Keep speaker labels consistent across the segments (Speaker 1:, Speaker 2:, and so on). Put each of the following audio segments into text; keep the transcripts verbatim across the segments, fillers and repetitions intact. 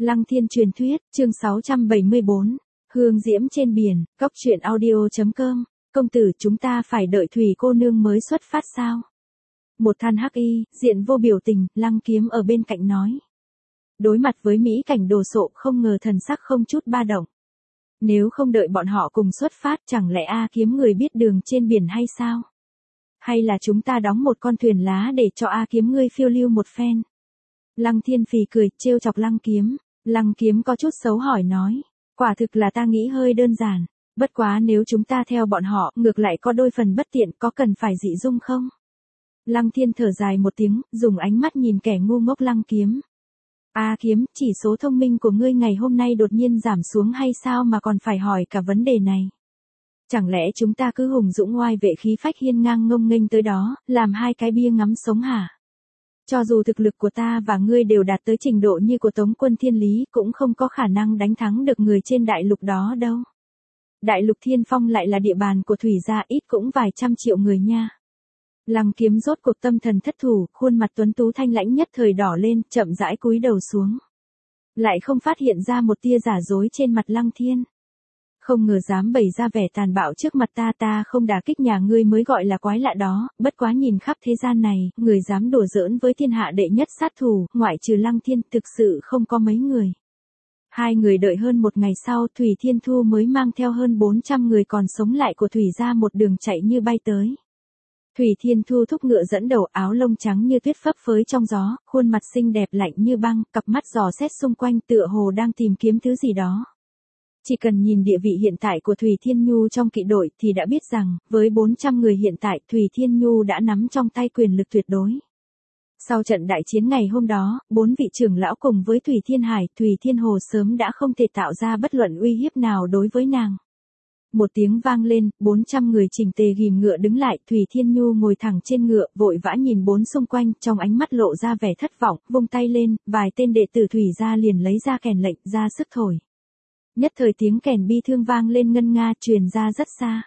Speaker 1: Lăng Thiên truyền thuyết, chương sáu trăm bảy mươi bốn, Hương diễm trên biển, cốc truyện audio chấm com, công tử chúng ta phải đợi Thủy cô nương mới xuất phát sao? Một than hắc y, diện vô biểu tình, Lăng Kiếm ở bên cạnh nói. Đối mặt với mỹ cảnh đồ sộ không ngờ thần sắc không chút ba động. Nếu không đợi bọn họ cùng xuất phát chẳng lẽ A Kiếm người biết đường trên biển hay sao? Hay là chúng ta đóng một con thuyền lá để cho A Kiếm ngươi phiêu lưu một phen? Lăng Thiên phì cười, trêu chọc Lăng Kiếm. Lăng Kiếm có chút xấu hỏi nói. Quả thực là ta nghĩ hơi đơn giản. Bất quá nếu chúng ta theo bọn họ, ngược lại có đôi phần bất tiện, có cần phải dị dung không? Lăng Thiên thở dài một tiếng, dùng ánh mắt nhìn kẻ ngu ngốc Lăng Kiếm. A Kiếm, chỉ số thông minh của ngươi ngày hôm nay đột nhiên giảm xuống hay sao mà còn phải hỏi cả vấn đề này? Chẳng lẽ chúng ta cứ hùng dũng ngoai vệ khí phách hiên ngang ngông nghênh tới đó, làm hai cái bia ngắm sống hả? Cho dù thực lực của ta và ngươi đều đạt tới trình độ như của Tống quân Thiên Lý, cũng không có khả năng đánh thắng được người trên đại lục đó đâu. Đại lục Thiên Phong lại là địa bàn của Thủy gia, ít cũng vài trăm triệu người nha. Lăng Kiếm rốt cuộc tâm thần thất thủ, khuôn mặt tuấn tú thanh lãnh nhất thời đỏ lên, chậm rãi cúi đầu xuống. Lại không phát hiện ra một tia giả dối trên mặt Lăng Thiên. Không ngờ dám bày ra vẻ tàn bạo trước mặt ta, ta không đả kích nhà ngươi mới gọi là quái lạ đó, bất quá nhìn khắp thế gian này, người dám đùa giỡn với thiên hạ đệ nhất sát thủ, ngoại trừ Lăng Thiên, thực sự không có mấy người. Hai người đợi hơn một ngày sau, Thủy Thiên Thu mới mang theo hơn bốn trăm người còn sống lại của Thủy gia một đường chạy như bay tới. Thủy Thiên Thu thúc ngựa dẫn đầu, áo lông trắng như tuyết phấp phới trong gió, khuôn mặt xinh đẹp lạnh như băng, cặp mắt dò xét xung quanh tựa hồ đang tìm kiếm thứ gì đó. Chỉ cần nhìn địa vị hiện tại của Thủy Thiên Nhu trong kỵ đội thì đã biết rằng, với bốn trăm người hiện tại Thủy Thiên Nhu đã nắm trong tay quyền lực tuyệt đối. Sau trận đại chiến ngày hôm đó, bốn vị trưởng lão cùng với Thủy Thiên Hải, Thủy Thiên Hồ sớm đã không thể tạo ra bất luận uy hiếp nào đối với nàng. Một tiếng vang lên, bốn trăm người chỉnh tề ghim ngựa đứng lại, Thủy Thiên Nhu ngồi thẳng trên ngựa, vội vã nhìn bốn xung quanh, trong ánh mắt lộ ra vẻ thất vọng, vung tay lên, vài tên đệ tử Thủy gia liền lấy ra kèn lệnh, ra sức thổi. Nhất thời tiếng kèn bi thương vang lên ngân nga, truyền ra rất xa.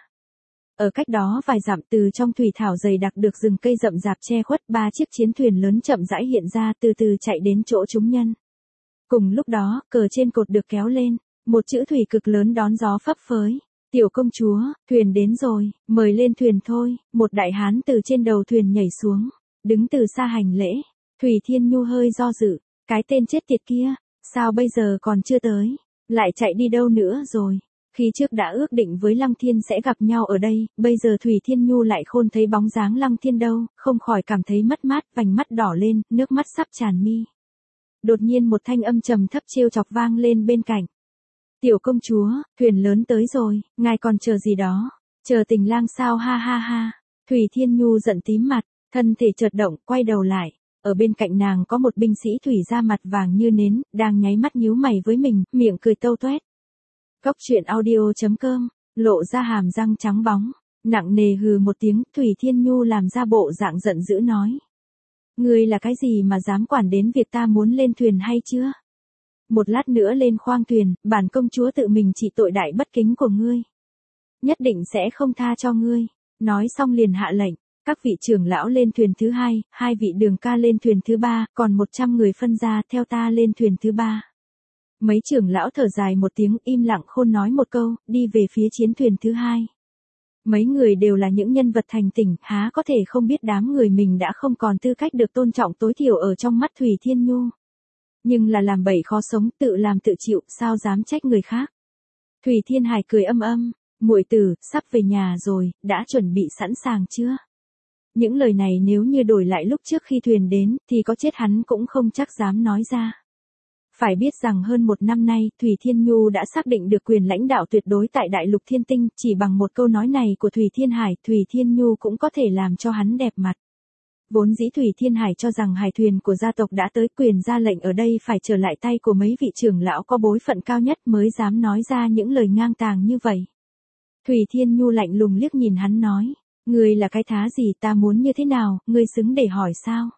Speaker 1: Ở cách đó vài dặm, từ trong thủy thảo dày đặc được rừng cây rậm rạp che khuất, ba chiếc chiến thuyền lớn chậm rãi hiện ra, từ từ chạy đến chỗ chúng nhân. Cùng lúc đó, cờ trên cột được kéo lên, một chữ thủy cực lớn đón gió phấp phới. Tiểu công chúa, thuyền đến rồi, mời lên thuyền thôi. Một đại hán từ trên đầu thuyền nhảy xuống, đứng từ xa hành lễ. Thủy Thiên Nhu hơi do dự, cái tên chết tiệt kia, sao bây giờ còn chưa tới? Lại chạy đi đâu nữa rồi? Khi trước đã ước định với Lăng Thiên sẽ gặp nhau ở đây, bây giờ Thủy Thiên Nhu lại khôn thấy bóng dáng Lăng Thiên đâu, không khỏi cảm thấy mất mát, vành mắt đỏ lên, nước mắt sắp tràn mi. Đột nhiên một thanh âm trầm thấp trêu chọc vang lên bên cạnh. Tiểu công chúa, thuyền lớn tới rồi, ngài còn chờ gì đó? Chờ Tình lang sao, ha ha ha. Thủy Thiên Nhu giận tím mặt, thân thể chợt động, quay đầu lại. Ở bên cạnh nàng có một binh sĩ Thủy gia mặt vàng như nến, đang nháy mắt nhíu mày với mình, miệng cười tâu toét. Cốc truyện audio chấm com, lộ ra hàm răng trắng bóng, nặng nề hừ một tiếng, Thủy Thiên Nhu làm ra bộ dạng giận dữ nói. Ngươi là cái gì mà dám quản đến việc ta muốn lên thuyền hay chưa? Một lát nữa lên khoang thuyền, bản công chúa tự mình trị tội đại bất kính của ngươi. Nhất định sẽ không tha cho ngươi. Nói xong liền hạ lệnh. Các vị trưởng lão lên thuyền thứ hai, hai vị đường ca lên thuyền thứ ba, còn một trăm người phân ra theo ta lên thuyền thứ ba. Mấy trưởng lão thở dài một tiếng, im lặng khôn nói một câu, đi về phía chiến thuyền thứ hai. Mấy người đều là những nhân vật thành tỉnh, há có thể không biết đám người mình đã không còn tư cách được tôn trọng tối thiểu ở trong mắt Thủy Thiên Nhu. Nhưng là làm bậy khó sống, tự làm tự chịu, sao dám trách người khác. Thủy Thiên Hải cười âm âm, muội tử, sắp về nhà rồi, đã chuẩn bị sẵn sàng chưa? Những lời này nếu như đổi lại lúc trước khi thuyền đến, thì có chết hắn cũng không chắc dám nói ra. Phải biết rằng hơn một năm nay, Thủy Thiên Nhu đã xác định được quyền lãnh đạo tuyệt đối tại Đại lục Thiên Tinh, chỉ bằng một câu nói này của Thủy Thiên Hải, Thủy Thiên Nhu cũng có thể làm cho hắn đẹp mặt. Vốn dĩ Thủy Thiên Hải cho rằng hải thuyền của gia tộc đã tới, quyền ra lệnh ở đây phải trở lại tay của mấy vị trưởng lão có bối phận cao nhất mới dám nói ra những lời ngang tàng như vậy. Thủy Thiên Nhu lạnh lùng liếc nhìn hắn nói, ngươi là cái thá gì, ta muốn như thế nào, ngươi xứng để hỏi sao?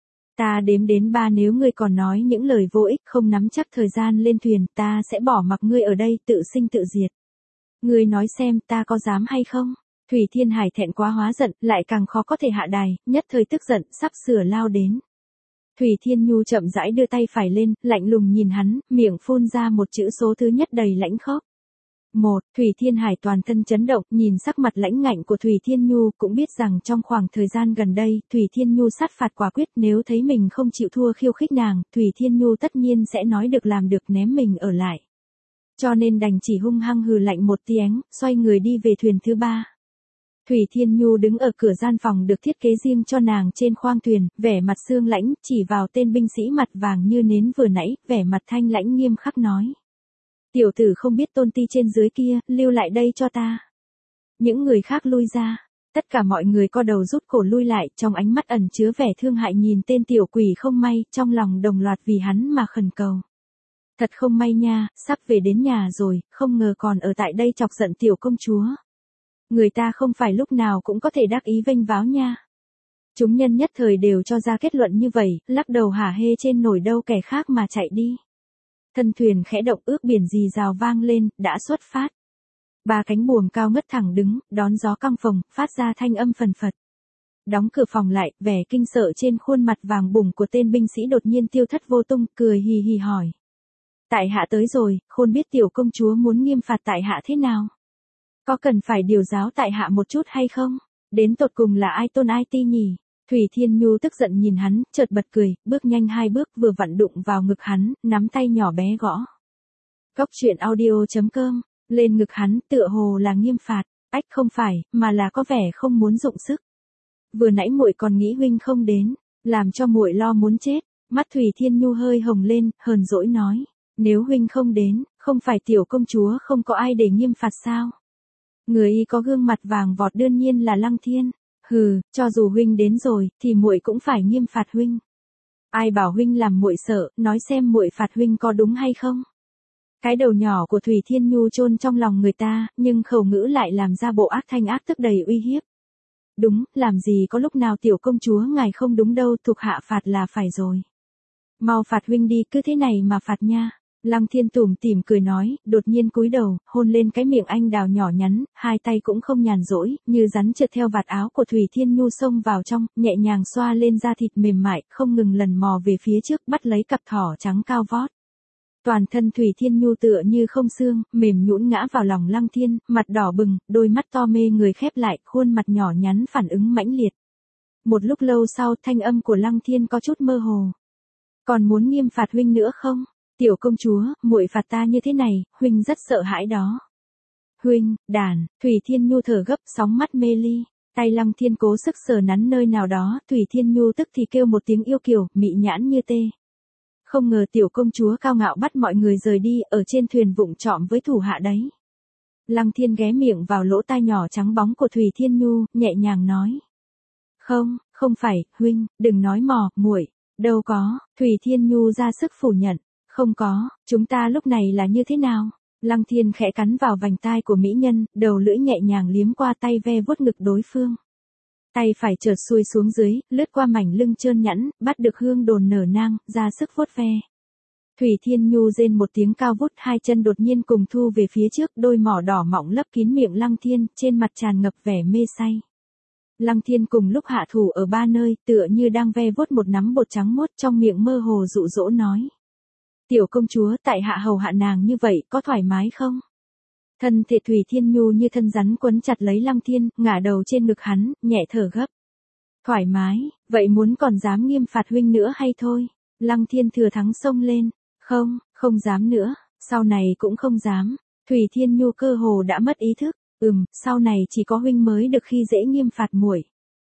Speaker 1: Ta đếm đến ba, nếu ngươi còn nói những lời vô ích, không nắm chắc thời gian lên thuyền, ta sẽ bỏ mặc ngươi ở đây tự sinh tự diệt. Ngươi nói xem ta có dám hay không? Thủy Thiên Hải thẹn quá hóa giận, lại càng khó có thể hạ đài, nhất thời tức giận, sắp sửa lao đến. Thủy Thiên Nhu chậm rãi đưa tay phải lên, lạnh lùng nhìn hắn, miệng phun ra một chữ số thứ nhất đầy lãnh khốc. Một, Thủy Thiên Hải toàn thân chấn động, nhìn sắc mặt lãnh ngạnh của Thủy Thiên Nhu, cũng biết rằng trong khoảng thời gian gần đây, Thủy Thiên Nhu sát phạt quả quyết, nếu thấy mình không chịu thua khiêu khích nàng, Thủy Thiên Nhu tất nhiên sẽ nói được làm được ném mình ở lại. Cho nên đành chỉ hung hăng hừ lạnh một tiếng, xoay người đi về thuyền thứ ba. Thủy Thiên Nhu đứng ở cửa gian phòng được thiết kế riêng cho nàng trên khoang thuyền, vẻ mặt sương lãnh, chỉ vào tên binh sĩ mặt vàng như nến vừa nãy, vẻ mặt thanh lãnh nghiêm khắc nói. Tiểu tử không biết tôn ti trên dưới kia, lưu lại đây cho ta. Những người khác lui ra. Tất cả mọi người co đầu rút cổ lui lại, trong ánh mắt ẩn chứa vẻ thương hại nhìn tên tiểu quỷ không may, trong lòng đồng loạt vì hắn mà khẩn cầu. Thật không may nha, sắp về đến nhà rồi, không ngờ còn ở tại đây chọc giận tiểu công chúa. Người ta không phải lúc nào cũng có thể đắc ý vênh váo nha. Chúng nhân nhất thời đều cho ra kết luận như vậy, lắc đầu hả hê trên nổi đâu kẻ khác mà chạy đi. Thân thuyền khẽ động ước biển rì rào vang lên, đã xuất phát. Ba cánh buồm cao ngất thẳng đứng, đón gió căng phồng, phát ra thanh âm phần phật. Đóng cửa phòng lại, vẻ kinh sợ trên khuôn mặt vàng bùng của tên binh sĩ đột nhiên tiêu thất vô tung, cười hì hì hỏi. Tại hạ tới rồi, khôn biết tiểu công chúa muốn nghiêm phạt tại hạ thế nào? Có cần phải điều giáo tại hạ một chút hay không? Đến tột cùng là ai tôn ai ti nhỉ? Thủy Thiên Nhu tức giận nhìn hắn, chợt bật cười, bước nhanh hai bước vừa vặn đụng vào ngực hắn, nắm tay nhỏ bé gõ. Cốc truyện audio chấm com, lên ngực hắn, tựa hồ là nghiêm phạt, ách không phải, mà là có vẻ không muốn dụng sức. Vừa nãy muội còn nghĩ huynh không đến, làm cho muội lo muốn chết. Mắt Thủy Thiên Nhu hơi hồng lên, hờn dỗi nói, nếu huynh không đến, không phải tiểu công chúa không có ai để nghiêm phạt sao? Người y có gương mặt vàng vọt đương nhiên là Lăng Thiên. Hừ, cho dù huynh đến rồi, thì muội cũng phải nghiêm phạt huynh. Ai bảo huynh làm muội sợ, nói xem muội phạt huynh có đúng hay không? Cái đầu nhỏ của Thủy Thiên Nhu chôn trong lòng người ta, nhưng khẩu ngữ lại làm ra bộ ác thanh ác tức đầy uy hiếp. Đúng, làm gì có lúc nào tiểu công chúa ngài không đúng đâu, thuộc hạ phạt là phải rồi. Mau phạt huynh đi, cứ thế này mà phạt nha. Lăng Thiên tủm tỉm cười nói, đột nhiên cúi đầu, hôn lên cái miệng anh đào nhỏ nhắn, hai tay cũng không nhàn rỗi, như rắn trượt theo vạt áo của Thủy Thiên Nhu xông vào trong, nhẹ nhàng xoa lên da thịt mềm mại, không ngừng lần mò về phía trước, bắt lấy cặp thỏ trắng cao vót. Toàn thân Thủy Thiên Nhu tựa như không xương, mềm nhũn ngã vào lòng Lăng Thiên, mặt đỏ bừng, đôi mắt to mê người khép lại, khuôn mặt nhỏ nhắn phản ứng mãnh liệt. Một lúc lâu sau, thanh âm của Lăng Thiên có chút mơ hồ. Còn muốn nghiêm phạt huynh nữa không? Tiểu công chúa, muội phạt ta như thế này, huynh rất sợ hãi đó. Huynh, đàn, Thủy Thiên Nhu thở gấp, sóng mắt mê ly, tay Lăng Thiên cố sức sờ nắn nơi nào đó, Thủy Thiên Nhu tức thì kêu một tiếng yêu kiều, mị nhãn như tê. Không ngờ tiểu công chúa cao ngạo bắt mọi người rời đi, ở trên thuyền vụng trọm với thủ hạ đấy. Lăng Thiên ghé miệng vào lỗ tai nhỏ trắng bóng của Thủy Thiên Nhu, nhẹ nhàng nói. Không, không phải, huynh, đừng nói mò, muội, đâu có, Thủy Thiên Nhu ra sức phủ nhận. Không có, chúng ta lúc này là như thế nào? Lăng Thiên khẽ cắn vào vành tai của mỹ nhân, đầu lưỡi nhẹ nhàng liếm qua tay ve vuốt ngực đối phương. Tay phải chợt xuôi xuống dưới, lướt qua mảnh lưng trơn nhẵn, bắt được hương đồn nở nang, ra sức vuốt ve. Thủy Thiên Nhu rên một tiếng cao vút, hai chân đột nhiên cùng thu về phía trước, đôi mỏ đỏ mọng lấp kín miệng Lăng Thiên, trên mặt tràn ngập vẻ mê say. Lăng Thiên cùng lúc hạ thủ ở ba nơi, tựa như đang ve vuốt một nắm bột trắng muốt, trong miệng mơ hồ dụ dỗ nói. Tiểu công chúa, tại hạ hầu hạ nàng như vậy, có thoải mái không? Thân thể Thủy Thiên Nhu như thân rắn quấn chặt lấy Lăng Thiên, ngả đầu trên ngực hắn, nhẹ thở gấp. Thoải mái, vậy muốn còn dám nghiêm phạt huynh nữa hay thôi? Lăng Thiên thừa thắng xông lên. Không, không dám nữa, sau này cũng không dám. Thủy Thiên Nhu cơ hồ đã mất ý thức. Ừm, sau này chỉ có huynh mới được khi dễ nghiêm phạt muội.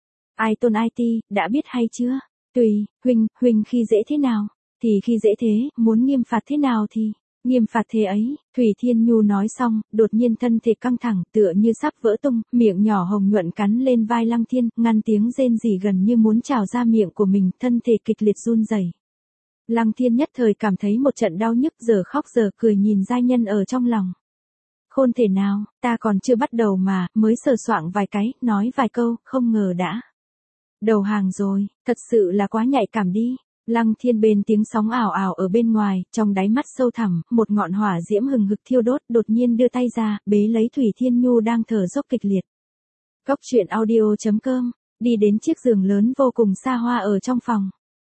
Speaker 1: Ai tôn ai ti, đã biết hay chưa? Tùy, huynh, huynh khi dễ thế nào? Thì khi dễ thế, muốn nghiêm phạt thế nào thì, nghiêm phạt thế ấy. Thủy Thiên Nhu nói xong, đột nhiên thân thể căng thẳng, tựa như sắp vỡ tung, miệng nhỏ hồng nhuận cắn lên vai Lăng Thiên, ngăn tiếng rên rỉ gần như muốn trào ra miệng của mình, thân thể kịch liệt run rẩy. Lăng Thiên nhất thời cảm thấy một trận đau nhức, giờ khóc giờ cười nhìn giai nhân ở trong lòng. Khôn thể nào, ta còn chưa bắt đầu mà, mới sờ soạng vài cái, nói vài câu, không ngờ đã đầu hàng rồi, thật sự là quá nhạy cảm đi. Lăng Thiên bên tiếng sóng ảo ảo ở bên ngoài, trong đáy mắt sâu thẳm, một ngọn hỏa diễm hừng hực thiêu đốt, đột nhiên đưa tay ra, bế lấy Thủy Thiên Nhu đang thở dốc kịch liệt. Cốc truyện audio chấm com, đi đến chiếc giường lớn vô cùng xa hoa ở trong phòng.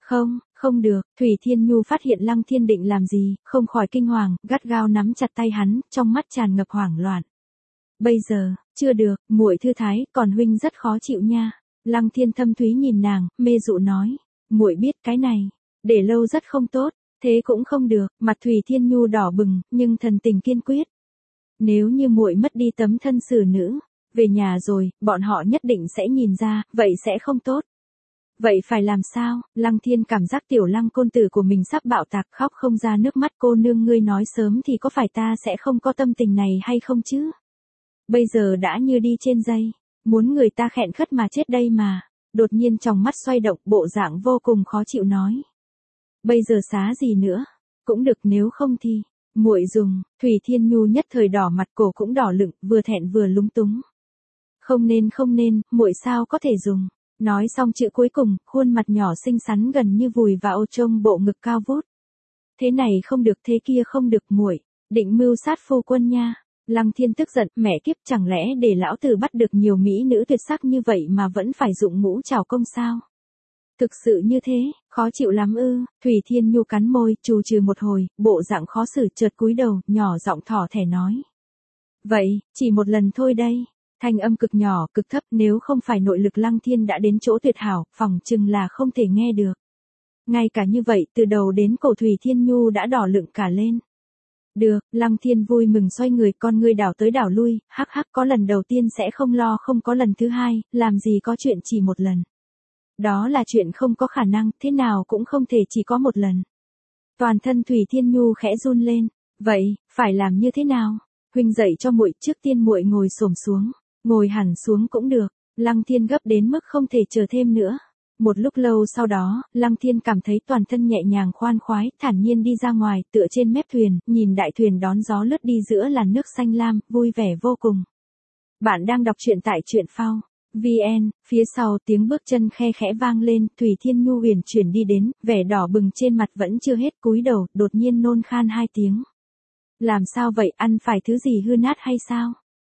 Speaker 1: Không, không được, Thủy Thiên Nhu phát hiện Lăng Thiên định làm gì, không khỏi kinh hoàng, gắt gao nắm chặt tay hắn, trong mắt tràn ngập hoảng loạn. Bây giờ, chưa được, muội thư thái, còn huynh rất khó chịu nha. Lăng Thiên thâm thúy nhìn nàng, mê dụ nói, muội biết cái này, để lâu rất không tốt, thế cũng không được, mặt Thủy Thiên Nhu đỏ bừng, nhưng thần tình kiên quyết. Nếu như muội mất đi tấm thân xử nữ, về nhà rồi, bọn họ nhất định sẽ nhìn ra, vậy sẽ không tốt. Vậy phải làm sao? Lăng Thiên cảm giác tiểu Lăng côn tử của mình sắp bạo tạc, khóc không ra nước mắt. Cô nương ngươi nói sớm thì có phải ta sẽ không có tâm tình này hay không chứ? Bây giờ đã như đi trên dây, muốn người ta khẹn khất mà chết đây mà. Đột nhiên trong mắt xoay động, bộ dạng vô cùng khó chịu nói. Bây giờ xá gì nữa? Cũng được, nếu không thì muội dùng. Thủy Thiên Nhu nhất thời đỏ mặt, cổ cũng đỏ lựng, vừa thẹn vừa lúng túng. Không nên không nên, muội sao có thể dùng. Nói xong chữ cuối cùng, khuôn mặt nhỏ xinh xắn gần như vùi vào trong bộ ngực cao vút. Thế này không được, thế kia không được, muội định mưu sát phu quân nha. Lăng Thiên tức giận, mẹ kiếp, chẳng lẽ để lão tử bắt được nhiều mỹ nữ tuyệt sắc như vậy mà vẫn phải dụng ngũ trảo công sao? Thực sự như thế, khó chịu lắm ư? Thủy Thiên Nhu cắn môi, trù trừ một hồi, bộ dạng khó xử, chợt cúi đầu, nhỏ giọng thỏ thẻ nói. Vậy, chỉ một lần thôi đây. Thanh âm cực nhỏ, cực thấp, nếu không phải nội lực Lăng Thiên đã đến chỗ tuyệt hảo, phỏng chừng là không thể nghe được. Ngay cả như vậy, từ đầu đến cổ Thủy Thiên Nhu đã đỏ lựng cả lên. Được, Lăng Thiên vui mừng xoay người, con ngươi đảo tới đảo lui, hắc hắc, có lần đầu tiên sẽ không lo, không có lần thứ hai, làm gì có chuyện chỉ một lần. Đó là chuyện không có khả năng, thế nào cũng không thể chỉ có một lần. Toàn thân Thủy Thiên Nhu khẽ run lên, vậy, phải làm như thế nào? Huynh dậy cho muội, trước tiên muội ngồi xổm xuống, ngồi hẳn xuống cũng được. Lăng Thiên gấp đến mức không thể chờ thêm nữa. Một lúc lâu sau đó, Lăng Thiên cảm thấy toàn thân nhẹ nhàng khoan khoái, thản nhiên đi ra ngoài, tựa trên mép thuyền, nhìn đại thuyền đón gió lướt đi giữa làn nước xanh lam, vui vẻ vô cùng. Bạn đang đọc truyện tại truyện phao vn, phía sau tiếng bước chân khe khẽ vang lên, Thủy Thiên Nhu uyển chuyển đi đến, vẻ đỏ bừng trên mặt vẫn chưa hết, cúi đầu, đột nhiên nôn khan hai tiếng. Làm sao vậy, ăn phải thứ gì hư nát hay sao?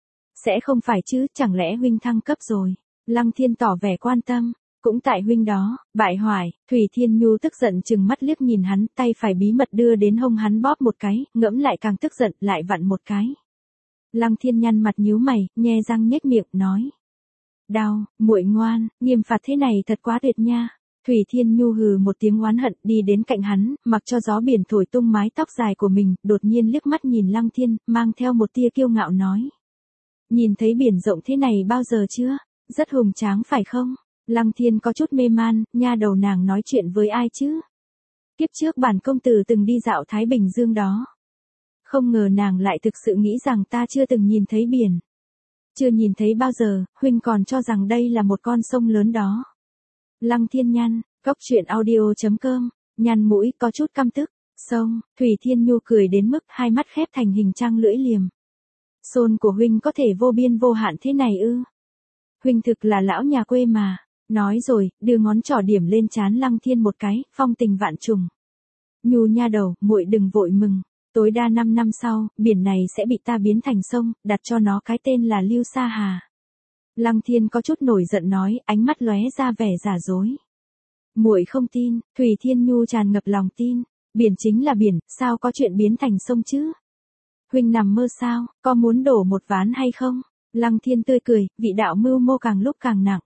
Speaker 1: Sẽ không phải chứ, chẳng lẽ huynh thăng cấp rồi? Lăng Thiên tỏ vẻ quan tâm. Cũng tại huynh đó, bại hoại. Thủy Thiên Nhu tức giận chừng mắt liếc nhìn hắn, tay phải bí mật đưa đến hông hắn bóp một cái, ngẫm lại càng tức giận, lại vặn một cái. Lăng Thiên nhăn mặt nhíu mày, nhe răng nhếch miệng, nói. Đau, muội ngoan, nghiêm phạt thế này thật quá tuyệt nha. Thủy Thiên Nhu hừ một tiếng oán hận, đi đến cạnh hắn, mặc cho gió biển thổi tung mái tóc dài của mình, đột nhiên liếc mắt nhìn Lăng Thiên, mang theo một tia kiêu ngạo nói. Nhìn thấy biển rộng thế này bao giờ chưa? Rất hùng tráng phải không? Lăng Thiên có chút mê man, nha đầu nàng nói chuyện với ai chứ? Kiếp trước bản công tử từng đi dạo Thái Bình Dương đó. Không ngờ nàng lại thực sự nghĩ rằng ta chưa từng nhìn thấy biển. Chưa nhìn thấy bao giờ, huynh còn cho rằng đây là một con sông lớn đó. Lăng Thiên nhăn, góc truyện audio chấm com, nhăn mũi có chút căm tức, sông, Thủy Thiên Nhu cười đến mức hai mắt khép thành hình trăng lưỡi liềm. Xôn của huynh có thể vô biên vô hạn thế này ư? Huynh thực là lão nhà quê mà. Nói rồi, đưa ngón trỏ điểm lên trán Lăng Thiên một cái, phong tình vạn trùng. Nhu nha đầu, muội đừng vội mừng. Tối đa năm năm sau, biển này sẽ bị ta biến thành sông, đặt cho nó cái tên là Lưu Sa Hà. Lăng Thiên có chút nổi giận nói, ánh mắt lóe ra vẻ giả dối. Muội không tin, Thủy Thiên Nhu tràn ngập lòng tin. Biển chính là biển, sao có chuyện biến thành sông chứ? Huynh nằm mơ sao, có muốn đổ một ván hay không? Lăng Thiên tươi cười, vị đạo mưu mô càng lúc càng nặng.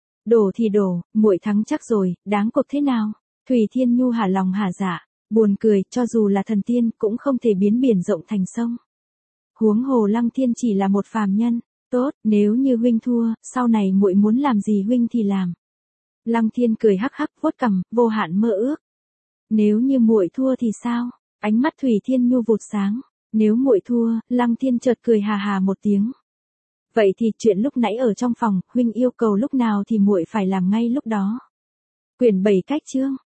Speaker 1: Đổ thì đổ, muội thắng chắc rồi, đáng cuộc thế nào? Thủy Thiên Nhu hả lòng hả dạ, buồn cười, cho dù là thần tiên cũng không thể biến biển rộng thành sông. Huống hồ Lăng Thiên chỉ là một phàm nhân, tốt, nếu như huynh thua, sau này muội muốn làm gì huynh thì làm. Lăng Thiên cười hắc hắc vuốt cằm, vô hạn mơ ước. Nếu như muội thua thì sao? Ánh mắt Thủy Thiên Nhu vụt sáng, nếu muội thua, Lăng Thiên chợt cười hà hà một tiếng. Vậy thì chuyện lúc nãy ở trong phòng, huynh yêu cầu lúc nào thì muội phải làm ngay lúc đó. Quyển bảy cách chương,